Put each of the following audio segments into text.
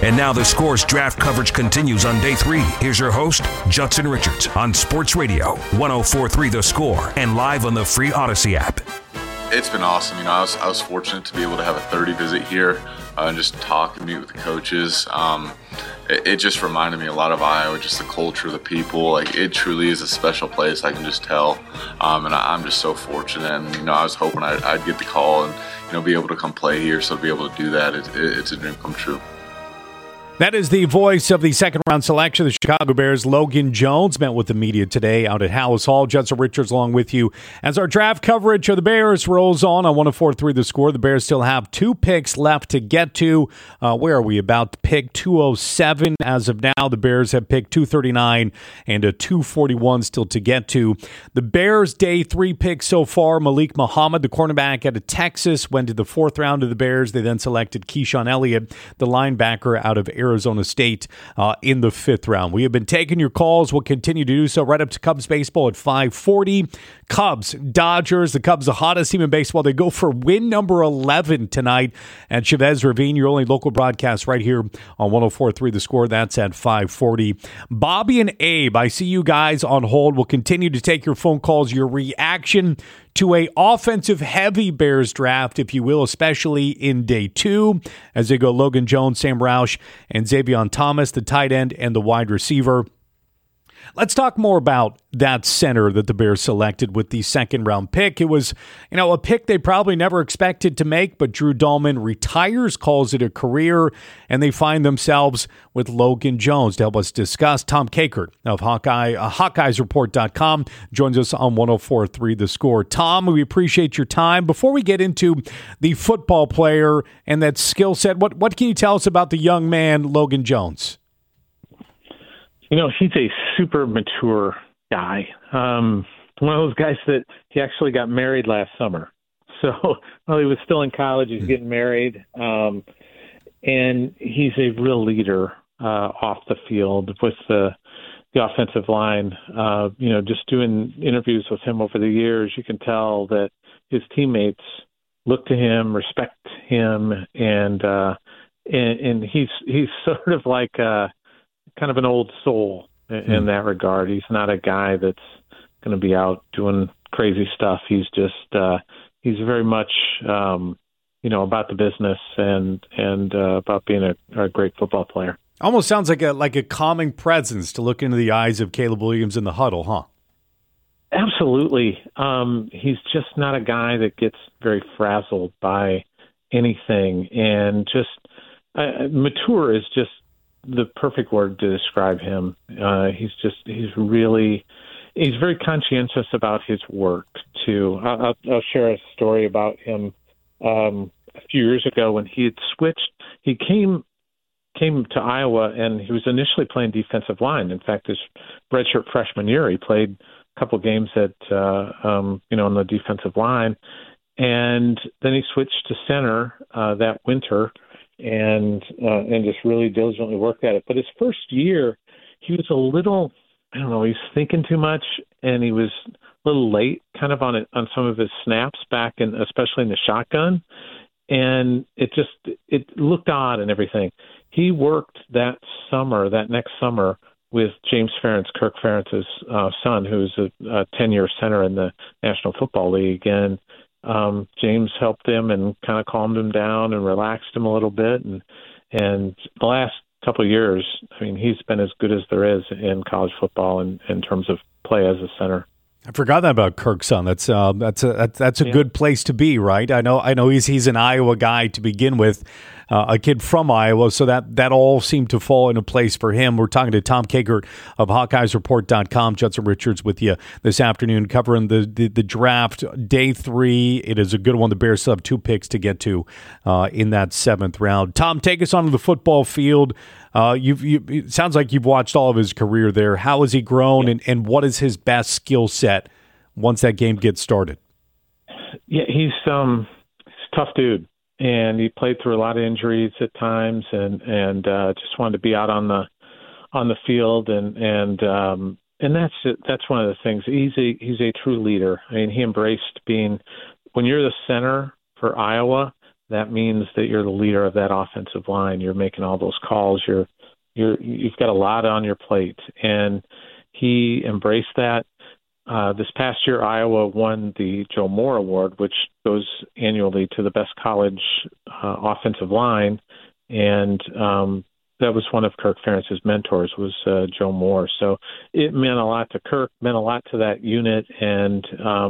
And now the Score's draft coverage continues on day 3. Here's your host, Judson Richards, on Sports Radio 104.3 The Score and live on the free Odyssey app. It's been awesome. I was fortunate to be able to have a 30 visit here and just talk and meet with the coaches. It just reminded me a lot of Iowa, just the culture, the people. Like, it truly is a special place, I can just tell. And I'm just so fortunate. And, I was hoping I'd get the call and, be able to come play here. So to be able to do that, it's a dream come true. That is the voice of the second-round selection. The Chicago Bears, Logan Jones, met with the media today out at Halas Hall. Judson Richards along with you as our draft coverage of the Bears rolls on 104.3 The Score. The Bears still have 2 picks left to get to. Where are we? About pick 207 as of now. The Bears have picked 239 and a 241 still to get to. The Bears' day 3 pick so far, Malik Muhammad, the cornerback out of Texas, went to the 4th round of the Bears. They then selected Keyshawn Elliott, the linebacker out of Arizona State, in the 5th round. We have been taking your calls. We'll continue to do so right up to Cubs baseball at 5:40. Cubs, Dodgers. The Cubs, the hottest team in baseball. They go for win number 11 tonight at Chavez Ravine, your only local broadcast right here on 104.3 The Score. That's at 5:40. Bobby and Abe, I see you guys on hold. We'll continue to take your phone calls, your reaction to a offensive-heavy Bears draft, if you will, especially in day 2, as they go Logan Jones, Sam Roush, and Xavier Thomas, the tight end and the wide receiver. Let's talk more about that center that the Bears selected with the 2nd-round pick. It was, a pick they probably never expected to make, but Drew Dahlman retires, calls it a career, and they find themselves with Logan Jones. To help us discuss, Tom Kakert of HawkeyesReport.com joins us on 104.3 The Score. Tom, we appreciate your time. Before we get into the football player and that skill set, what can you tell us about the young man, Logan Jones? He's a super mature guy. One of those guys that he actually got married last summer. So while he was still in college, he's getting married. And he's a real leader off the field with the offensive line. Just doing interviews with him over the years, you can tell that his teammates look to him, respect him, and he's sort of like kind of an old soul in that regard. He's not a guy that's going to be out doing crazy stuff. He's just he's very much about the business and about being a great football player. Almost sounds like a calming presence to look into the eyes of Caleb Williams in the huddle, huh? Absolutely. He's just not a guy that gets very frazzled by anything, and just mature is just the perfect word to describe him. He's very conscientious about his work too. I'll share a story about him. A few years ago when he had switched, he came to Iowa and he was initially playing defensive line. In fact, his redshirt freshman year, he played a couple games on the defensive line, and then he switched to center that winter. And just really diligently worked at it. But his first year, he was a little, he was thinking too much, and he was a little late kind of on some of his snaps back, especially in the shotgun. And it looked odd and everything. He worked that next summer, with James Ferentz, Kirk Ferentz's son, who's a 10-year center in the National Football League. And James helped him and kind of calmed him down and relaxed him a little bit. And the last couple of years, he's been as good as there is in college football in terms of play as a center. I forgot that about Kirk's son. That's a good place to be, right? I know he's an Iowa guy to begin with, a kid from Iowa, so that all seemed to fall into place for him. We're talking to Tom Kakert of HawkeyesReport.com. Judson Richards with you this afternoon, covering the draft, day 3. It is a good one. The Bears still have 2 picks to get to in that 7th round. Tom, take us onto the football field. It sounds like you've watched all of his career there. How has he grown, and what is his best skill set once that game gets started? Yeah, he's a tough dude, and he played through a lot of injuries at times, and just wanted to be out on the field, and that's one of the things. He's a true leader. He embraced being, when you're the center for Iowa, that means that you're the leader of that offensive line. You're making all those calls. You've got a lot on your plate, and he embraced that. This past year, Iowa won the Joe Moore Award, which goes annually to the best college offensive line, and that was one of Kirk Ferentz's mentors, was Joe Moore. So it meant a lot to Kirk, meant a lot to that unit, and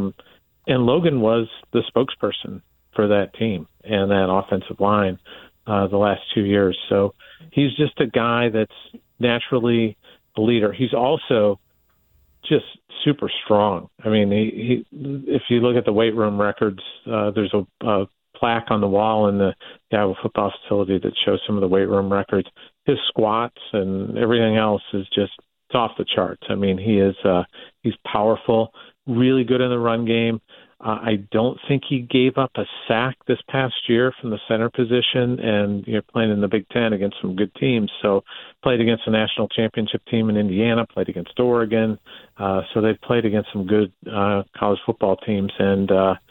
Logan was the spokesperson for that team and that offensive line the last 2 years. So he's just a guy that's naturally a leader. He's also just super strong. I mean, he if you look at the weight room records, there's a plaque on the wall in the Iowa football facility that shows some of the weight room records. His squats and everything else is just, it's off the charts. I mean, he's powerful, really good in the run game. I don't think he gave up a sack this past year from the center position, and you're playing in the Big Ten against some good teams. So played against a national championship team in Indiana, played against Oregon. So they've played against some good college football teams, and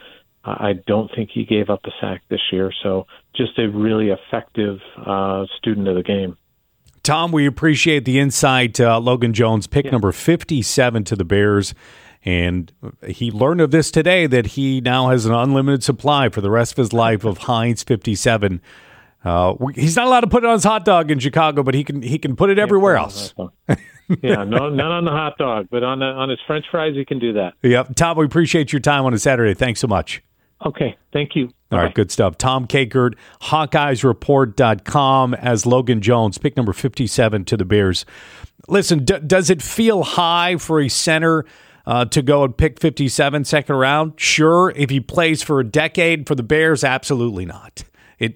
I don't think he gave up a sack this year. So just a really effective student of the game. Tom, we appreciate the insight. Logan Jones, pick number 57 to the Bears. And he learned of this today, that he now has an unlimited supply for the rest of his life of Heinz 57. He's not allowed to put it on his hot dog in Chicago, but he can put it everywhere else. Yeah, no, not on the hot dog, but on his French fries, he can do that. Yep. Tom, we appreciate your time on a Saturday. Thanks so much. Okay, thank you. All right, good stuff. Tom Kakert, HawkeyesReport.com, as Logan Jones, pick number 57 to the Bears. Listen, does it feel high for a center to go and pick 57 second round? Sure. If he plays for a decade for the Bears, absolutely not.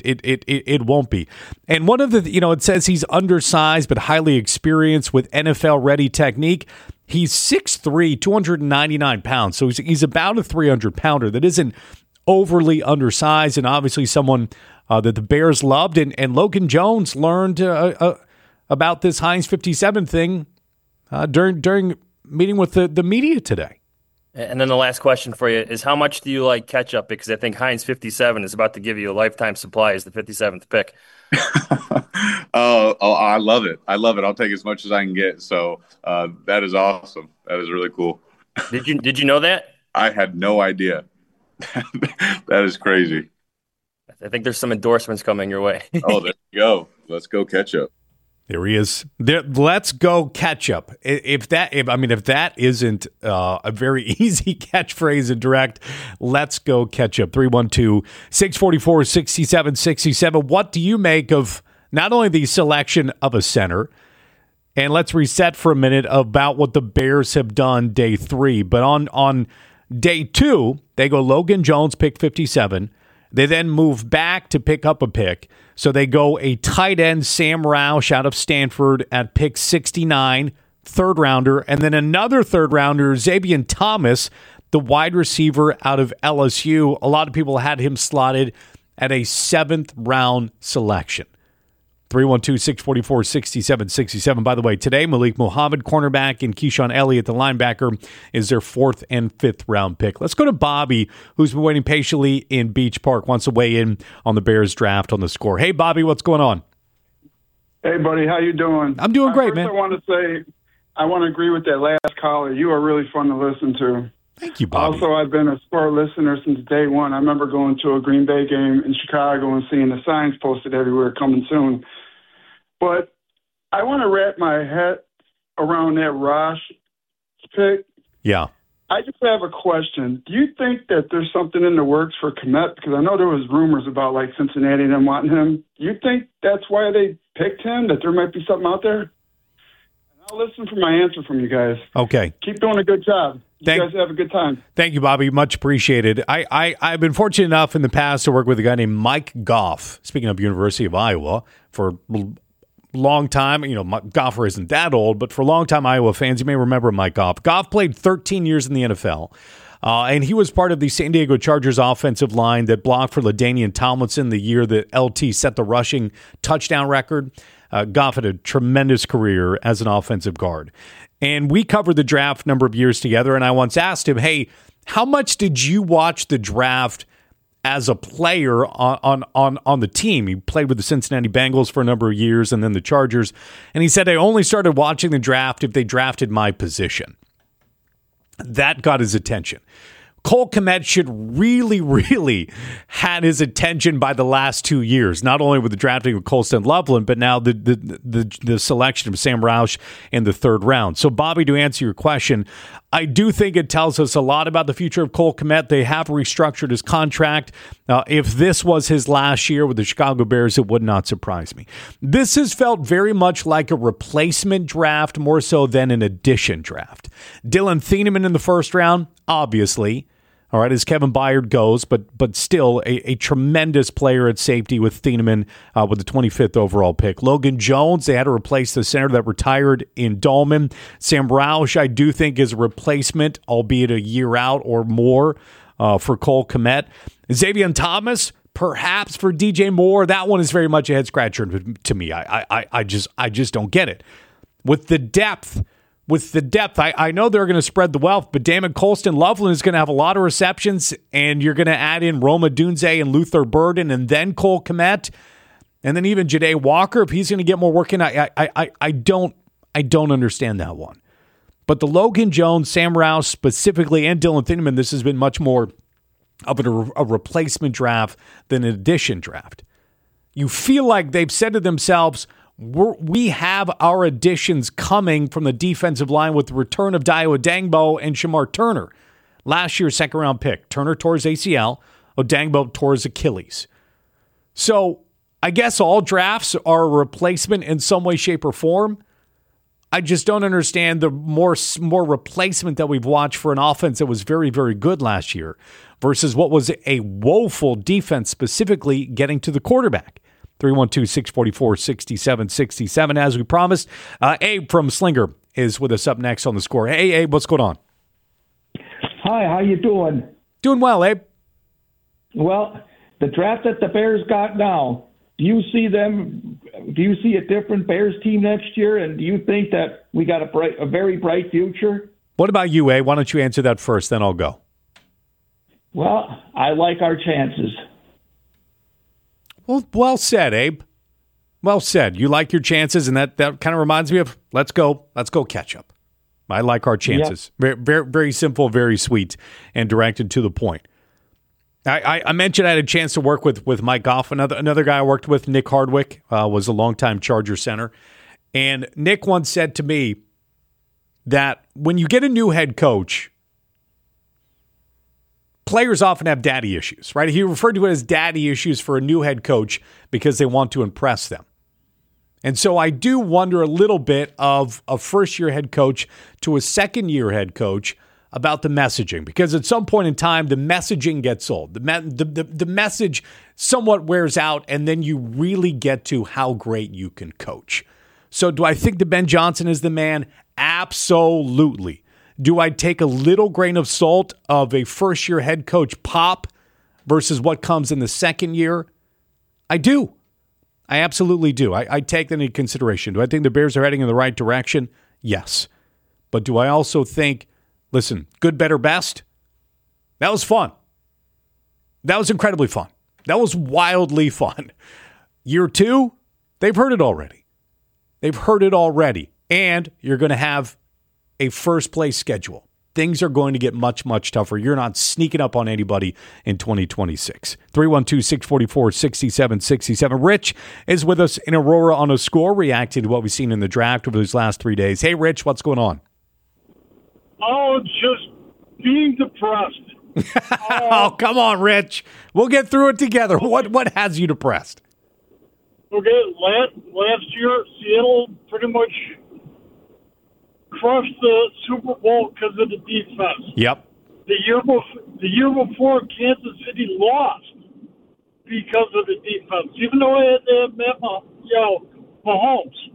It won't be. And one of the, it says he's undersized but highly experienced with NFL ready technique. He's 6'3", 299 pounds. So he's about a 300 pounder. That isn't overly undersized, and obviously someone that the Bears loved. And Logan Jones learned about this Heinz 57 thing during meeting with the media today. And then the last question for you is, how much do you like ketchup? Because I think Heinz 57 is about to give you a lifetime supply as the 57th pick. Oh, I love it. I'll take as much as I can get. So that is awesome. That is really cool. Did you know that? I had no idea. That is crazy. I think there's some endorsements coming your way. Oh, there you go. Let's go ketchup. There he is. Let's go ketchup. If that isn't a very easy catchphrase and direct, let's go ketchup. 312-644-6767. What do you make of not only the selection of a center, and let's reset for a minute about what the Bears have done day 3, but on day 2, they go Logan Jones, pick 57. They then move back to pick up a pick. So they go a tight end, Sam Roush, out of Stanford at pick 69, third rounder, and then another third rounder, Xavier Thomas, the wide receiver out of LSU. A lot of people had him slotted at a 7th round selection. 312-644-6767. By the way, today, Malik Muhammad, cornerback, and Keyshawn Elliott, the linebacker, is their 4th and 5th round pick. Let's go to Bobby, who's been waiting patiently in Beach Park, wants to weigh in on the Bears draft on the score. Hey, Bobby, what's going on? Hey, buddy, how you doing? I'm doing great, man. I want to agree with that last caller. You are really fun to listen to. Thank you, Bobby. Also, I've been a sport listener since day one. I remember going to a Green Bay game in Chicago and seeing the signs posted everywhere, coming soon. But I want to wrap my head around that Roush pick. Yeah. I just have a question. Do you think that there's something in the works for Kmet? Because I know there was rumors about like Cincinnati and them wanting him. Do you think that's why they picked him, that there might be something out there? I'll listen for my answer from you guys. Okay. Keep doing a good job. You guys have a good time. Thank you, Bobby. Much appreciated. I've been fortunate enough in the past to work with a guy named Mike Goff, speaking of University of Iowa, for long time. Goffer isn't that old, but for a long time, Iowa fans, you may remember Mike Goff. Goff played 13 years in the NFL, and he was part of the San Diego Chargers offensive line that blocked for LaDainian Tomlinson the year that LT set the rushing touchdown record. Goff had a tremendous career as an offensive guard. And we covered the draft a number of years together, and I once asked him, hey, how much did you watch the draft as a player on the team. He played with the Cincinnati Bengals for a number of years and then the Chargers. And he said, I only started watching the draft if they drafted my position. That got his attention. Cole Kmet should really had his attention by the last 2 years, not only with the drafting of Colston Loveland, but now the selection of Sam Roush in the third round. So, Bobby, to answer your question, I do think it tells us a lot about the future of Cole Kmet. They have restructured his contract. If this was his last year with the Chicago Bears, it would not surprise me. This has felt very much like a replacement draft more so than an addition draft. Dylan Thieneman in the first round, obviously. All right, as Kevin Byard goes, but still a tremendous player at safety with Thieneman with the 25th overall pick. Logan Jones, they had to replace the center that retired in Dahlman. Sam Roush, I do think, is a replacement, albeit a year out or more for Cole Kmet. Xavier Thomas, perhaps for DJ Moore. That one is very much a head-scratcher to me. I just don't get it. With the depth, I know they're going to spread the wealth, but Damon Colston Loveland is going to have a lot of receptions, and you're going to add in Roma Dunze and Luther Burden, and then Cole Kmet, and then even Ja'Day Walker if he's going to get more work in. I don't understand that one. But the Logan Jones, Sam Roush specifically, and Dylan Thieneman, this has been much more of a replacement draft than an addition draft. You feel like they've said to themselves, we have our additions coming from the defensive line with the return of Dayo Odangbo and Shamar Turner. Last year's second-round pick. Turner tore his ACL. Odangbo tore his Achilles. So I guess all drafts are a replacement in some way, shape, or form. I just don't understand the more replacement that we've watched for an offense that was very, very good last year versus what was a woeful defense, specifically getting to the quarterback. 312-644-6767. As we promised, Abe from Slinger is with us up next on The Score. Hey, Abe, what's going on? Hi, how you doing? Doing well, Abe. Well, the draft that the Bears got now, do you see a different Bears team next year? And do you think that we got a very bright future? What about you, Abe? Why don't you answer that first, then I'll go. Well, I like our chances. Well said, Abe. Well said. You like your chances, and that kind of reminds me of let's go catch up. I like our chances. Yep. Very, very simple, very sweet, and directed to the point. I mentioned I had a chance to work with Mike Goff. Another guy I worked with, Nick Hardwick, was a longtime Charger center. And Nick once said to me that when you get a new head coach, players often have daddy issues, right? He referred to it as daddy issues for a new head coach because they want to impress them. And so I do wonder a little bit of a first-year head coach to a second-year head coach about the messaging, because at some point in time, the messaging gets old. The message somewhat wears out, and then you really get to how great you can coach. So do I think that Ben Johnson is the man? Absolutely. Do I take a little grain of salt of a first-year head coach pop versus what comes in the second year? I do. I absolutely do. I take that into consideration. Do I think the Bears are heading in the right direction? Yes. But do I also think, listen, good, better, best? That was fun. That was incredibly fun. That was wildly fun. Year two, they've heard it already. And you're going to have a first-place schedule. Things are going to get much, much tougher. You're not sneaking up on anybody in 2026. 312-644-6767. Rich is with us in Aurora on a score, reacting to what we've seen in the draft over these last 3 days. Hey, Rich, what's going on? Oh, just being depressed. Oh, come on, Rich. We'll get through it together. What has you depressed? Okay, last year, Seattle pretty much crushed the Super Bowl because of the defense. Yep. The year before, Kansas City lost because of the defense, even though they had Mahomes.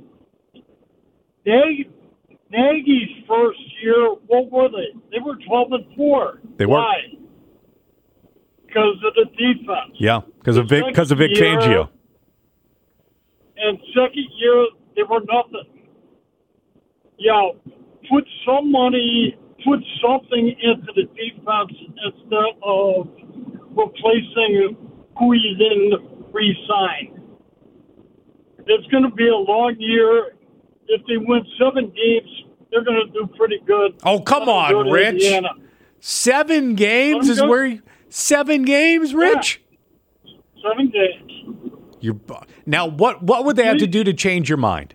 Nagy's first year, what were they? They were 12-4. They were. Why? Because of the defense. Yeah, because of Vic Fangio. And second year, they were nothing. Yeah, put some money, put something into the defense instead of replacing who he didn't re-sign. It's going to be a long year. If they win 7 games, they're going to do pretty good. Oh, come on, Rich. Indiana. 7 games is where 7 games, Rich? Yeah. 7 games. Now, what would they have to do to change your mind?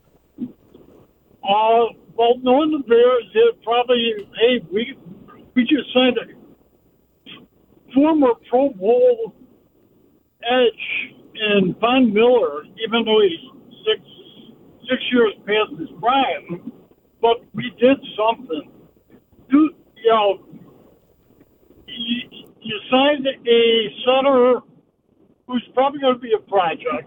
Well, knowing the Bears, they'd probably, hey, we just signed a former Pro Bowl edge in Von Miller, even though he's six years past his prime, but we did something. You signed a center who's probably going to be a project.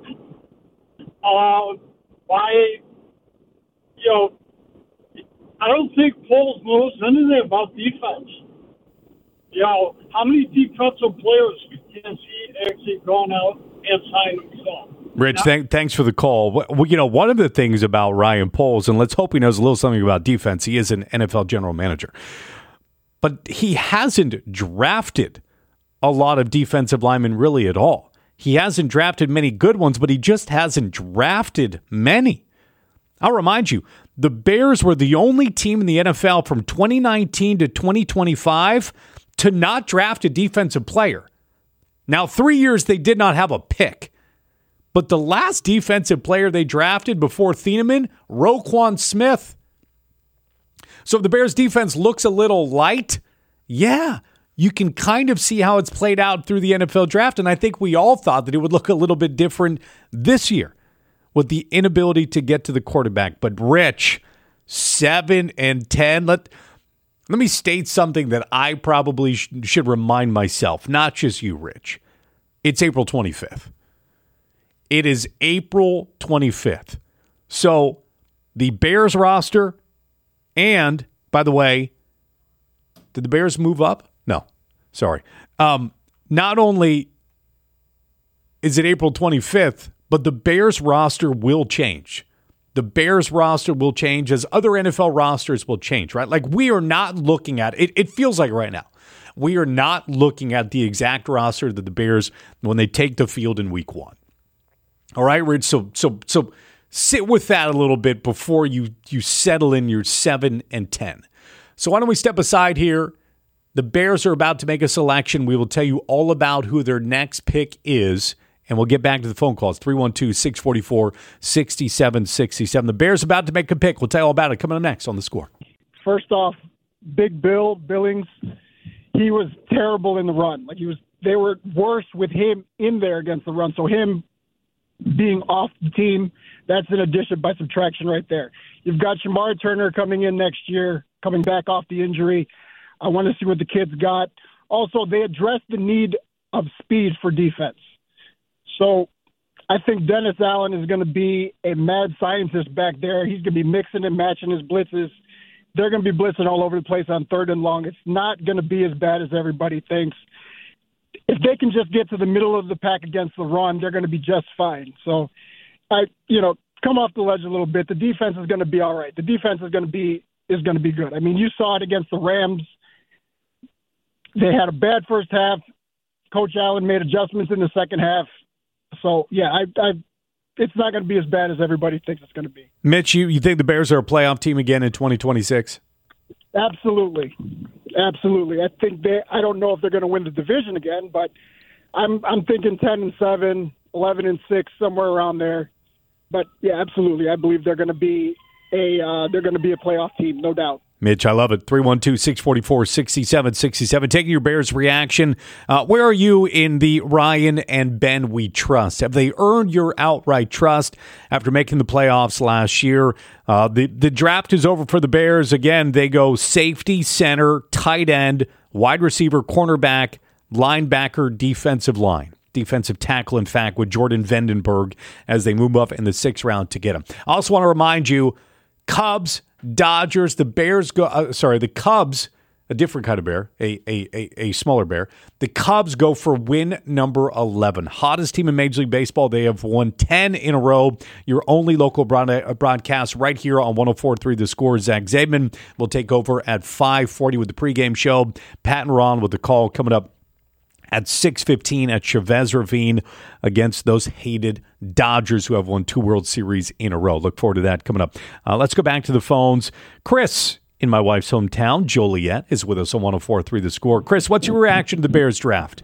I don't think Poles knows anything about defense. How many defensive players has he actually gone out and signed himself? Rich, thanks for the call. One of the things about Ryan Poles, and let's hope he knows a little something about defense, he is an NFL general manager, but he hasn't drafted a lot of defensive linemen really at all. He hasn't drafted many good ones, but he just hasn't drafted many. I'll remind you, the Bears were the only team in the NFL from 2019 to 2025 to not draft a defensive player. Now, 3 years they did not have a pick. But the last defensive player they drafted before Thieneman, Roquan Smith. So if the Bears defense looks a little light, yeah, you can kind of see how it's played out through the NFL draft. And I think we all thought that it would look a little bit different this year with the inability to get to the quarterback. But Rich, 7-10. Let me state something that I probably should remind myself, not just you, Rich. It's April 25th. It is April 25th. So the Bears roster, and by the way, did the Bears move up? No, sorry. Not only is it April 25th, but the Bears roster will change. The Bears roster will change as other NFL rosters will change, right? Like we are not looking at it. It feels like right now. We are not looking at the exact roster that the Bears when they take the field in week 1. All right, Rich. So sit with that a little bit before you settle in your 7-10. So why don't we step aside here? The Bears are about to make a selection. We will tell you all about who their next pick is, and we'll get back to the phone calls. 312-644-6767. The Bears about to make a pick. We'll tell you all about it coming up next on The Score. First off, Big Bill Billings, he was terrible in the run. They were worse with him in there against the run. So him being off the team, that's an addition by subtraction right there. You've got Shamar Turner coming in next year, coming back off the injury. I want to see what the kids got. Also, they addressed the need of speed for defense. So I think Dennis Allen is going to be a mad scientist back there. He's going to be mixing and matching his blitzes. They're going to be blitzing all over the place on 3rd and long. It's not going to be as bad as everybody thinks. If they can just get to the middle of the pack against the run, they're going to be just fine. So, come off the ledge a little bit. The defense is going to be all right. The defense is going to be good. I mean, you saw it against the Rams. They had a bad first half. Coach Allen made adjustments in the second half. So, yeah, it's not going to be as bad as everybody thinks it's going to be. Mitch, you think the Bears are a playoff team again in 2026? Absolutely. I think I don't know if they're going to win the division again, but I'm thinking 10-7, 11-6, somewhere around there. But yeah, absolutely. I believe they're going to be a playoff team, no doubt. Mitch, I love it. 312-644-6767. Taking your Bears reaction. Where are you in the Ryan and Ben we trust? Have they earned your outright trust after making the playoffs last year? The draft is over for the Bears. Again, they go safety, center, tight end, wide receiver, cornerback, linebacker, defensive line. Defensive tackle, in fact, with Jordan Vandenberg as they move up in the 6th round to get him. I also want to remind you, Cubs, Dodgers, the Bears go. The Cubs, a different kind of bear, a smaller bear. The Cubs go for win number 11. Hottest team in Major League Baseball. They have won 10 in a row. Your only local broadcast right here on 104.3 The Score. Zach Zaidman will take over at 5:40 with the pregame show. Pat and Ron with the call coming up at 6:15 at Chavez Ravine against those hated Dodgers who have won 2 World Series in a row. Look forward to that coming up. Let's go back to the phones. Chris, in my wife's hometown, Joliet, is with us on 104.3 The Score. Chris, what's your reaction to the Bears draft?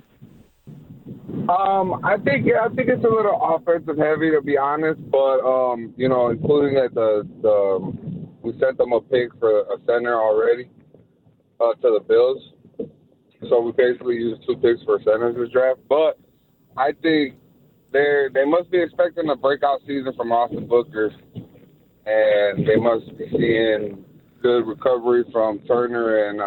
I think it's a little offensive heavy, to be honest, but including that we sent them a pick for a center already to the Bills, so we basically used 2 picks for centers this draft. But I think they must be expecting a breakout season from Austin Booker, and they must be seeing good recovery from Turner and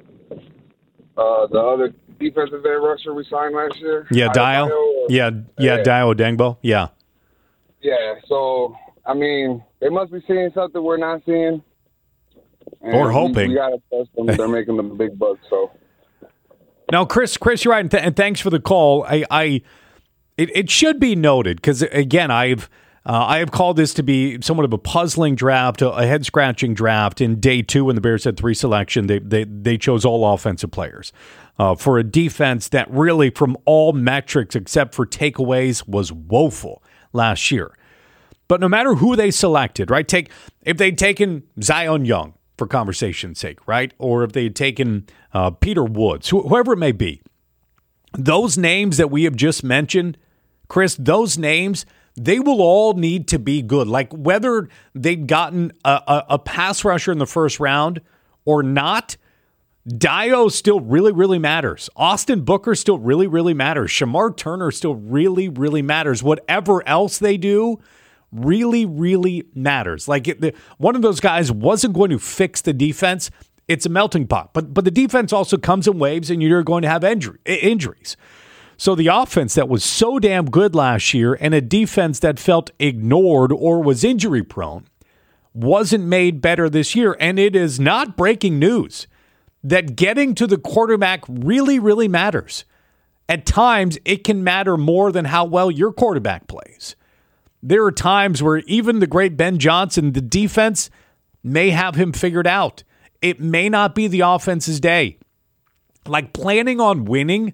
the other defensive end rusher we signed last year. Yeah, Dio. Dio Odengbo. Yeah. Yeah, so, I mean, they must be seeing something we're not seeing. And or hoping. We got to trust them. They're making them big bucks, so. Now, Chris, you're right, and thanks for the call. It should be noted, because, again, I have called this to be somewhat of a puzzling draft, a head-scratching draft. In day 2, when the Bears had 3 selection, they chose all offensive players for a defense that really, from all metrics except for takeaways, was woeful last year. But no matter who they selected, right? If they'd taken Zion Young, for conversation's sake, right? Or if they had taken Peter Woods, whoever it may be, those names that we have just mentioned, Chris, those names, they will all need to be good. Like whether they've gotten a pass rusher in the first round or not, Dio still really, really matters. Austin Booker still really, really matters. Shamar Turner still really, really matters. Whatever else they do really, really matters. Like one of those guys wasn't going to fix the defense. It's a melting pot. But the defense also comes in waves, and you're going to have injuries. So the offense that was so damn good last year and a defense that felt ignored or was injury prone wasn't made better this year. And it is not breaking news that getting to the quarterback really, really matters. At times, it can matter more than how well your quarterback plays. There are times where even the great Ben Johnson, the defense may have him figured out. It may not be the offense's day. Like planning on winning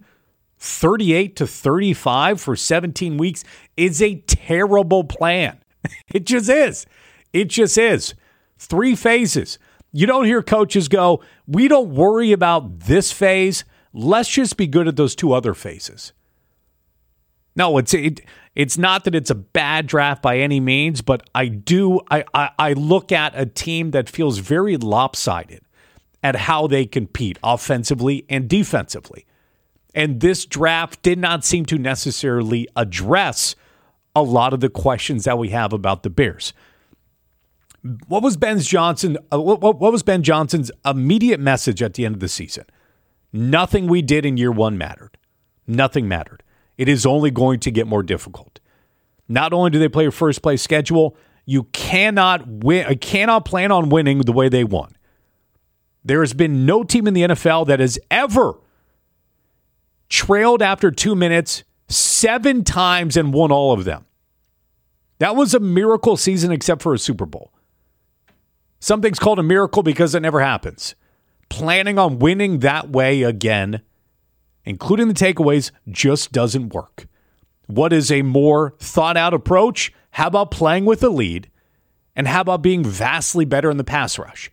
38-35 for 17 weeks is a terrible plan. It just is. It just is. 3 phases. You don't hear coaches go, we don't worry about this phase. Let's just be good at those 2 other phases. No, it's not that it's a bad draft by any means, but I look at a team that feels very lopsided at how they compete offensively and defensively. And this draft did not seem to necessarily address a lot of the questions that we have about the Bears. What was Ben Johnson's immediate message at the end of the season? Nothing we did in year 1 mattered. Nothing mattered. It is only going to get more difficult. Not only do they play a first-place schedule, you cannot plan on winning the way they won. There has been no team in the NFL that has ever trailed after 2 minutes 7 times and won all of them. That was a miracle season except for a Super Bowl. Something's called a miracle because it never happens. Planning on winning that way again, including the takeaways, just doesn't work. What is a more thought-out approach? How about playing with a lead? And how about being vastly better in the pass rush?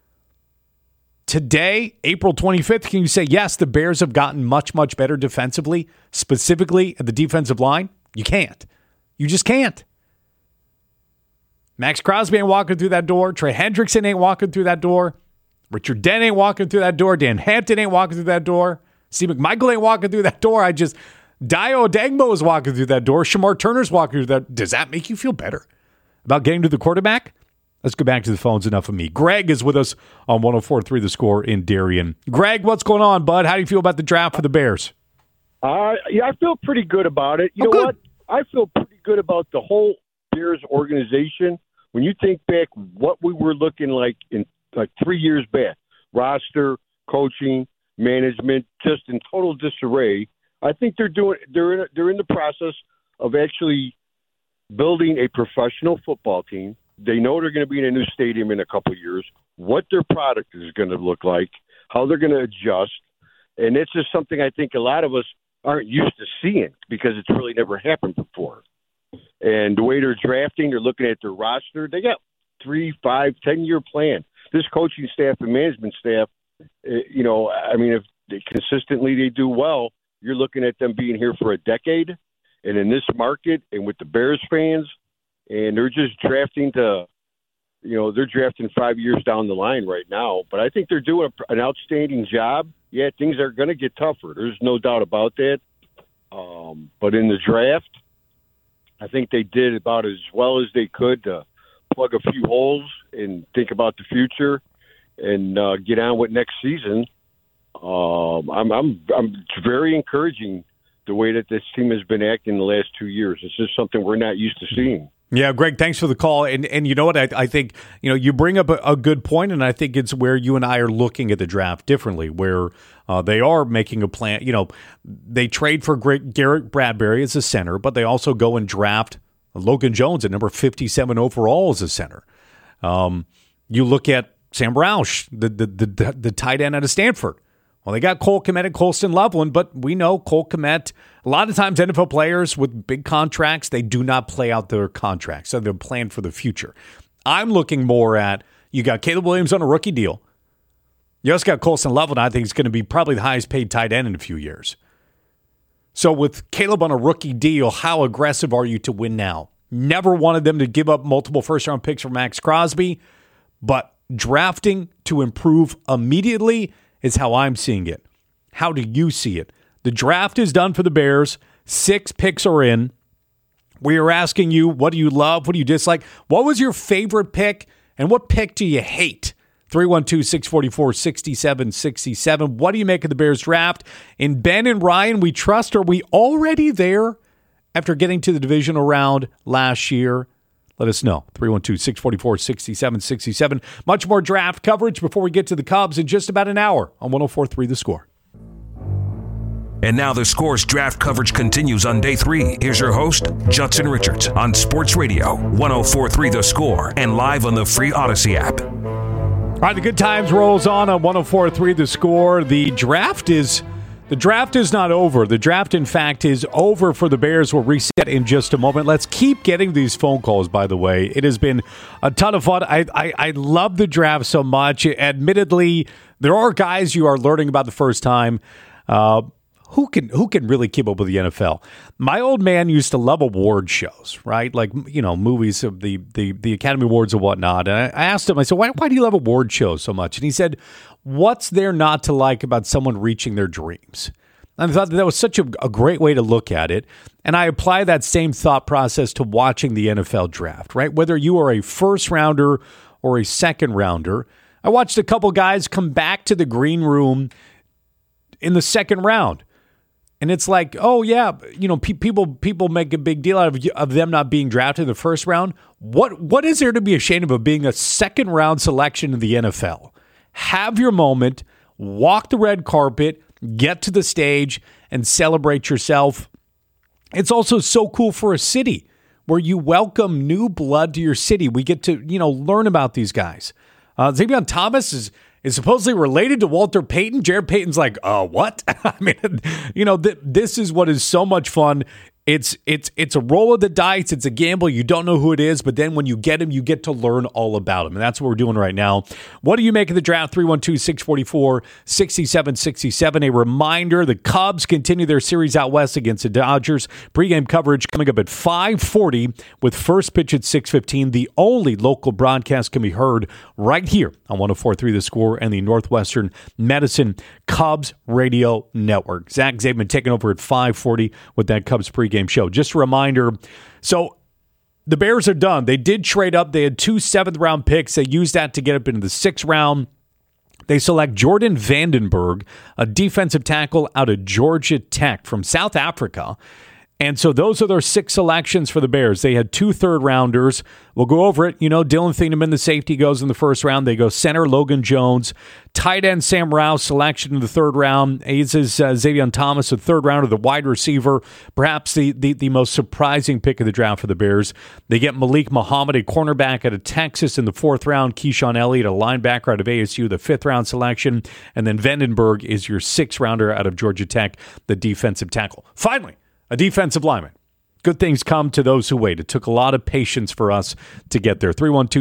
Today, April 25th, can you say, yes, the Bears have gotten much, much better defensively, specifically at the defensive line? You can't. You just can't. Max Crosby ain't walking through that door. Trey Hendrickson ain't walking through that door. Richard Dent ain't walking through that door. Dan Hampton ain't walking through that door. Steve McMichael ain't walking through that door. Dio Odengbo is walking through that door. Shamar Turner's walking through that. Does that make you feel better about getting to the quarterback? Let's go back to the phones. Enough of me. Greg is with us on 104.3 The Score in Darien. Greg, what's going on, bud? How do you feel about the draft for the Bears? I feel pretty good about it. You know what? I feel pretty good about the whole Bears organization. When you think back what we were looking like in 3 years back, roster, coaching, management, just in total disarray. I think they're in the process of actually building a professional football team. They know they're going to be in a new stadium in a couple of years, what their product is going to look like, how they're going to adjust. And it's just something I think a lot of us aren't used to seeing because it's really never happened before. And the way they're drafting, they're looking at their roster. They got 3, 5, 10-year plan. This coaching staff and management staff, if they consistently do well, you're looking at them being here for a decade. And in this market and with the Bears fans, and they're just drafting they're drafting 5 years down the line right now. But I think they're doing an outstanding job. Yeah, things are going to get tougher. There's no doubt about that. But in the draft, I think they did about as well as they could to plug a few holes and think about the future and get on with next season. I'm very encouraging the way that this team has been acting the last 2 years. It's just something we're not used to seeing. Yeah, Greg, thanks for the call. And you know what? I think, you bring up a good point, and I think it's where you and I are looking at the draft differently, where they are making a plan. They trade for Garrett Bradbury as a center, but they also go and draft Logan Jones at number 57 overall as a center. You look at Sam Roush, the tight end out of Stanford. Well, they got Cole Kmet and Colston Loveland, but we know Cole Kmet, a lot of times NFL players with big contracts, they do not play out their contracts, so they're planned for the future. I'm looking more at, you got Caleb Williams on a rookie deal. You also got Colston Loveland, I think is going to be probably the highest paid tight end in a few years. So with Caleb on a rookie deal, how aggressive are you to win now? Never wanted them to give up multiple first-round picks for Max Crosby, but drafting to improve immediately is how I'm seeing it. How do you see it? The draft is done for the Bears. 6 picks are in. We are asking you, what do you love? What do you dislike? What was your favorite pick? And what pick do you hate? 312-644-6767. What do you make of the Bears draft? In Ben and Ryan, we trust. Are we already there after getting to the divisional round last year? Let us know. 312-644-6767. Much more draft coverage before we get to the Cubs in just about an hour on 104.3 The Score. And now the Score's draft coverage continues on day 3. Here's your host, Judson Richards, on Sports Radio 104.3 The Score and live on the free Odyssey app. All right, the good times rolls on 104.3 The Score. The draft is not over. The draft, in fact, is over for the Bears. We'll reset in just a moment. Let's keep getting these phone calls, by the way. It has been a ton of fun. I love the draft so much. Admittedly, there are guys you are learning about the first time who can really keep up with the NFL. My old man used to love award shows, right? Like, movies of the Academy Awards and whatnot. And I asked him, I said, why do you love award shows so much? And he said, what's there not to like about someone reaching their dreams? And I thought that was such a great way to look at it. And I apply that same thought process to watching the NFL draft, right? Whether you are a first rounder or a second rounder. I watched a couple guys come back to the green room in the second round. And it's like, oh, yeah, people make a big deal out of them not being drafted in the first round. What is there to be ashamed of being a second round selection in the NFL? Have your moment, walk the red carpet, get to the stage, and celebrate yourself. It's also so cool for a city where you welcome new blood to your city. We get to, learn about these guys. Xavier Thomas is supposedly related to Walter Payton. Jared Payton's like, what? I mean, this is what is so much fun. It's a roll of the dice. It's a gamble. You don't know who it is, but then when you get him, you get to learn all about him. And that's what we're doing right now. What do you make of the draft? 312-644-6767. A reminder, the Cubs continue their series out west against the Dodgers. Pre-game coverage coming up at 5:40 with first pitch at 6:15. The only local broadcast can be heard right here on 104.3 The Score and the Northwestern Medicine Cubs Radio Network. Zach Zaidman taking over at 5:40 with that Cubs pregame show. Just a reminder, so the Bears are done. They did trade up. They had 2 7th-round picks. They used that to get up into the 6th round. They select Jordan Vandenberg, a defensive tackle out of Georgia Tech from South Africa. And so those are their 6 selections for the Bears. They had 2 third-rounders. We'll go over it. Dylan Thieneman, the safety, goes in the first round. They go center Logan Jones. Tight end Sam Rouse, selection in the third round. A's is Xavier Thomas, the third rounder, the wide receiver. Perhaps the most surprising pick of the draft for the Bears. They get Malik Muhammad, a cornerback out of Texas, in the fourth round. Keyshawn Elliott, a linebacker out of ASU, the fifth-round selection. And then Vandenberg is your sixth-rounder out of Georgia Tech, the defensive tackle. Finally, a defensive lineman. Good things come to those who wait. It took a lot of patience for us to get there.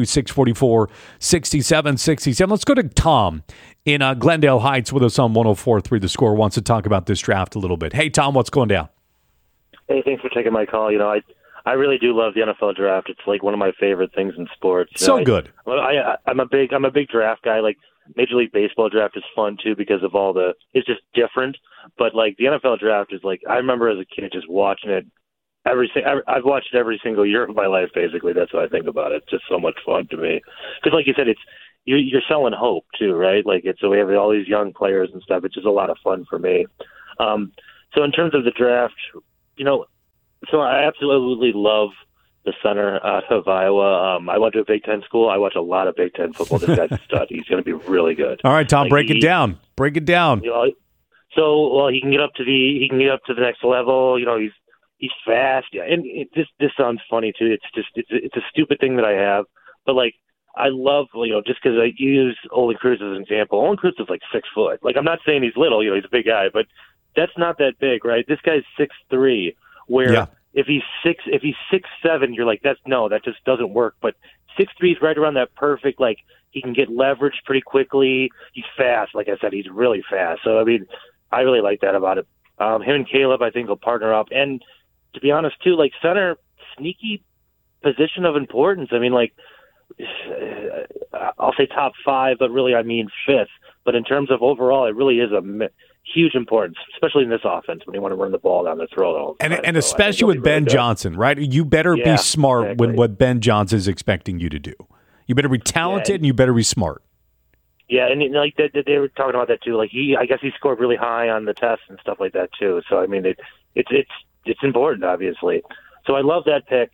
312-644-6767. Let's go to Tom in Glendale Heights with us on 104.3 The Score. Wants to talk about this draft a little bit. Hey, Tom, what's going down? Hey, thanks for taking my call. I really do love the NFL draft. It's like one of my favorite things in sports. Good. I'm a big draft guy. Like Major League Baseball draft is fun too because of it's just different. But like the NFL draft is like, I remember as a kid just watching it. I've watched it every single year of my life. Basically, that's what I think about it. It's just so much fun to me because, like you said, you're selling hope too, right? Like so we have all these young players and stuff. It's just a lot of fun for me. So in terms of the draft, so I absolutely love the center out of Iowa. I went to a Big Ten school. I watch a lot of Big Ten football. This guy's a stud. He's going to be really good. All right, Tom, break it down. Break it down. He can get up to the next level. He's fast. Yeah, and this sounds funny too. It's a stupid thing that I have, but like I love just because I use Olin Cruz as an example. Olin Cruz is like 6 foot. Like I'm not saying he's little. He's a big guy, but that's not that big, right? This guy's 6'3", where if he's 6'7", you're like that just doesn't work. But 6'3" is right around that perfect. Like he can get leverage pretty quickly. He's fast. Like I said, he's really fast. So I mean, I really like that about it. Him and Caleb, I think, will partner up. And to be honest, too, like center, sneaky position of importance. I mean, like I'll say top 5, but really I mean 5th. But in terms of overall, it really is a huge importance, especially in this offense when you want to run the ball down the throat. And especially with Ben Johnson, right? You better be smart when what Ben Johnson is expecting you to do. You better be talented and you better be smart. Yeah, and like they were talking about that too. Like I guess he scored really high on the tests and stuff like that too. So I mean, it's important, obviously. So I love that pick.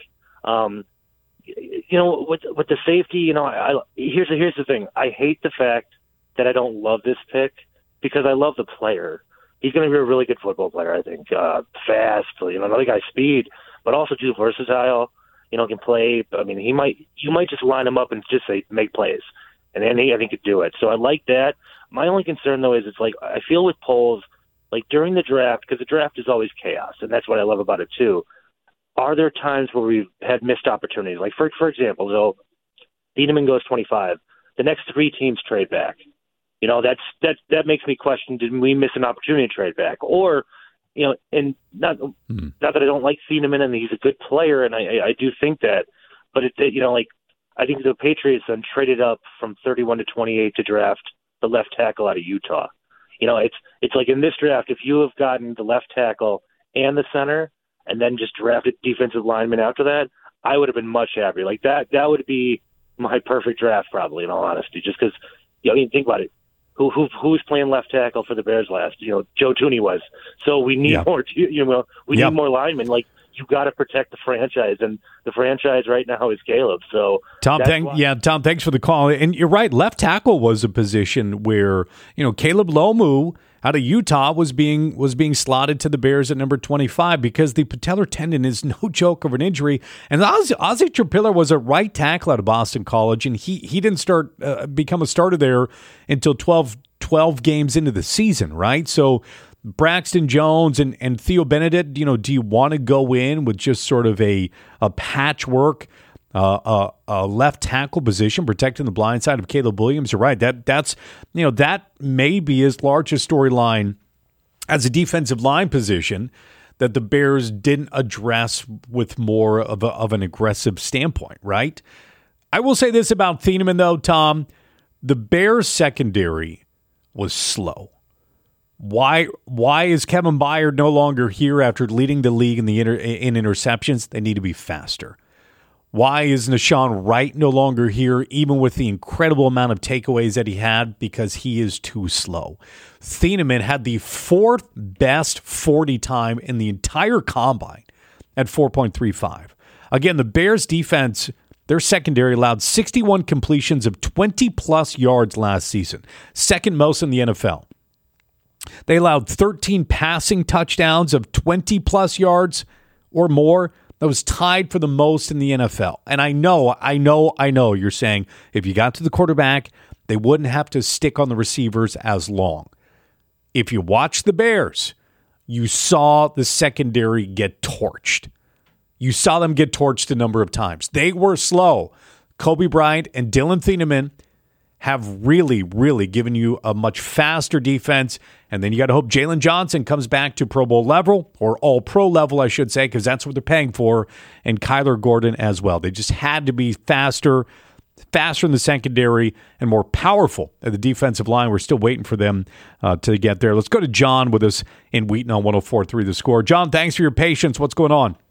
With the safety, here's the thing. I hate the fact that I don't love this pick because I love the player. He's going to be a really good football player, I think. Fast, another guy's speed, but also too versatile. Can play. I mean, you might just line him up and just say make plays. And then I think could do it. So I like that. My only concern, though, is it's like I feel with polls, like during the draft, because the draft is always chaos, and that's what I love about it, too. Are there times where we've had missed opportunities? Like, for example, though, Thieneman goes 25. The next 3 teams trade back. That makes me question, did we miss an opportunity to trade back? Or, and not that I don't like Thieneman and he's a good player, and I do think that, but I think the Patriots then traded up from 31 to 28 to draft the left tackle out of Utah. It's like in this draft, if you have gotten the left tackle and the center and then just drafted defensive lineman after that, I would have been much happier. Like that would be my perfect draft probably, in all honesty, just because, think about it. Who's playing left tackle for the Bears last? Joe Thuney was. So we need more, need more linemen. Like, you got to protect the franchise, and the franchise right now is Caleb. So Tom, thanks for the call. And you're right, left tackle was a position where Caleb Lomu out of Utah was being slotted to the Bears at number 25 because the patellar tendon is no joke of an injury. And Ozzie Trapiller was a right tackle out of Boston College, and he didn't become a starter there until 12 games into the season, right? So Braxton Jones and Theo Benedict, do you want to go in with just sort of a patchwork a left tackle position protecting the blind side of Caleb Williams? You're right. That may be his largest storyline as a defensive line position that the Bears didn't address with more of an aggressive standpoint, right? I will say this about Thieneman, though, Tom. The Bears secondary was slow. Why is Kevin Byard no longer here after leading the league in interceptions? They need to be faster. Why is Nashawn Wright no longer here, even with the incredible amount of takeaways that he had? Because he is too slow. Thieneman had the 4th best 40 time in the entire combine. at 4.35. Again, the Bears defense, their secondary allowed 61 completions of 20-plus yards last season, second most in the NFL. They allowed 13 passing touchdowns of 20-plus yards or more. That was tied for the most in the NFL. And I know you're saying if you got to the quarterback, they wouldn't have to stick on the receivers as long. If you watch the Bears, you saw the secondary get torched. You saw them get torched a number of times. They were slow. Kobe Bryant and Dylan Thieneman have really, really given you a much faster defense. And then you got to hope Jalen Johnson comes back to Pro Bowl level, or all-pro level, I should say, because that's what they're paying for, and Kyler Gordon as well. They just had to be faster in the secondary and more powerful at the defensive line. We're still waiting for them to get there. Let's go to John with us in Wheaton on 104.3 The Score. John, thanks for your patience. What's going on?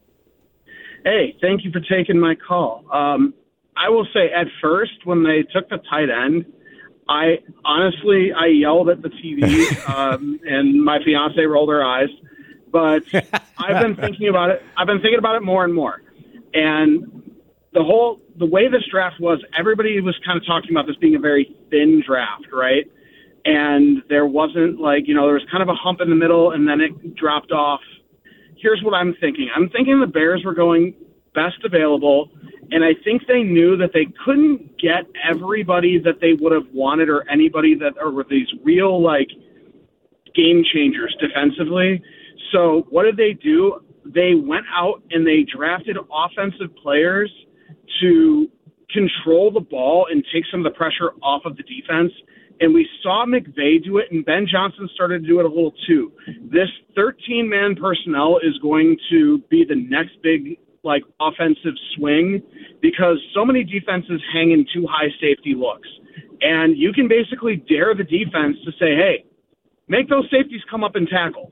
Hey, thank you for taking my call. I will say at first when they took the tight end, I yelled at the TV and my fiance rolled her eyes. But I've been thinking about it. I've been thinking about it more and more. And the way this draft was, everybody was kind of talking about this being a very thin draft, right? And there wasn't there was kind of a hump in the middle and then it dropped off. Here's what I'm thinking. I'm thinking the Bears were going best available, and I think they knew that they couldn't get everybody that they would have wanted or anybody that were these real, game changers defensively. So what did they do? They went out and they drafted offensive players to control the ball and take some of the pressure off of the defense. And we saw McVay do it, and Ben Johnson started to do it a little too. This 13-man personnel is going to be the next big, offensive swing because so many defenses hang in too high safety looks. And you can basically dare the defense to say, hey, make those safeties come up and tackle.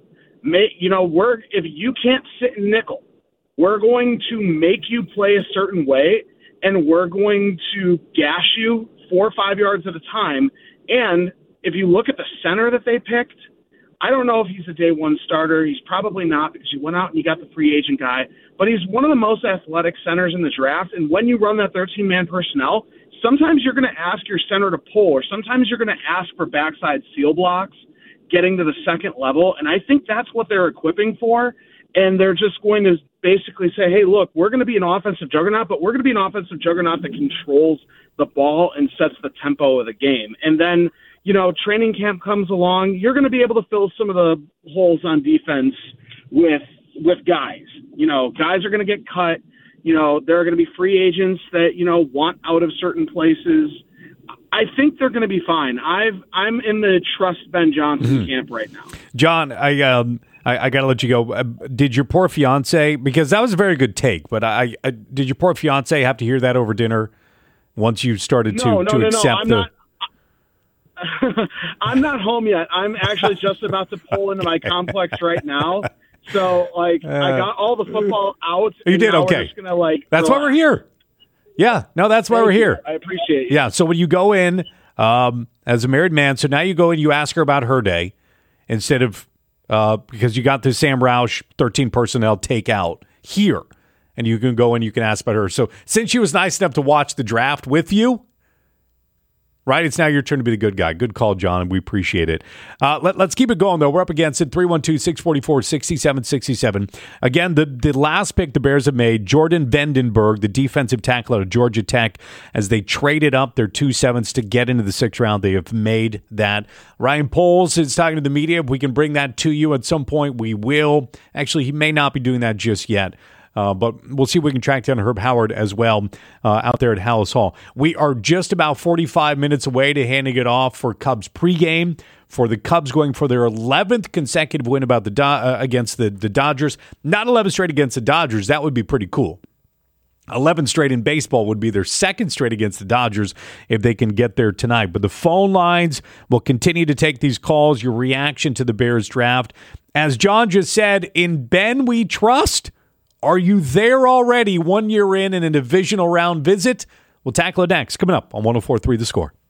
If you can't sit in nickel, we're going to make you play a certain way, and we're going to gash you 4 or 5 yards at a time. And if you look at the center that they picked, I don't know if he's a day one starter. He's probably not because you went out and you got the free agent guy. But he's one of the most athletic centers in the draft. And when you run that 13-man personnel, sometimes you're going to ask your center to pull, or sometimes you're going to ask for backside seal blocks getting to the second level. And I think that's what they're equipping for. And they're just going to basically say, hey, look, we're going to be an offensive juggernaut, but we're going to be an offensive juggernaut that controls the ball and sets the tempo of the game. And then, training camp comes along, you're going to be able to fill some of the holes on defense with guys. Guys are going to get cut. There are going to be free agents that, want out of certain places. I think they're going to be fine. I'm in the trust Ben Johnson camp right now. John, I got to let you go. Did your poor fiance, because that was a very good take, but did your poor fiance have to hear that over dinner once you started to accept the... I'm not home yet. I'm actually just about to pull into my complex right now. So, I got all the football out. You did okay. We're just gonna, that's why we're here. Yeah, no, that's why we're here. I appreciate it. Yeah, so when you go in as a married man, so now you go and you ask her about her day instead of because you got the Sam Roush 13 personnel takeout here, and you can go and you can ask about her. So since she was nice enough to watch the draft with you, right, it's now your turn to be the good guy. Good call, John, and we appreciate it. Let's keep it going, though. We're up against it, 312-644-6767. Again, the last pick the Bears have made, Jordan Vandenberg, the defensive tackle out of Georgia Tech, as they traded up their 2 7s to get into the 6th round. They have made that. Ryan Poles is talking to the media. If we can bring that to you at some point, we will. Actually, he may not be doing that just yet. But we'll see if we can track down Herb Howard as well out there at Hallis Hall. We are just about 45 minutes away to handing it off for Cubs pregame, for the Cubs going for their 11th consecutive win against the Dodgers. Not 11 straight against the Dodgers. That would be pretty cool. 11 straight in baseball would be their 2nd straight against the Dodgers if they can get there tonight. But the phone lines will continue to take these calls, your reaction to the Bears draft. As John just said, in Ben we trust. Are you there already 1 year in a divisional round visit? We'll tackle it next, coming up on 104.3 The Score.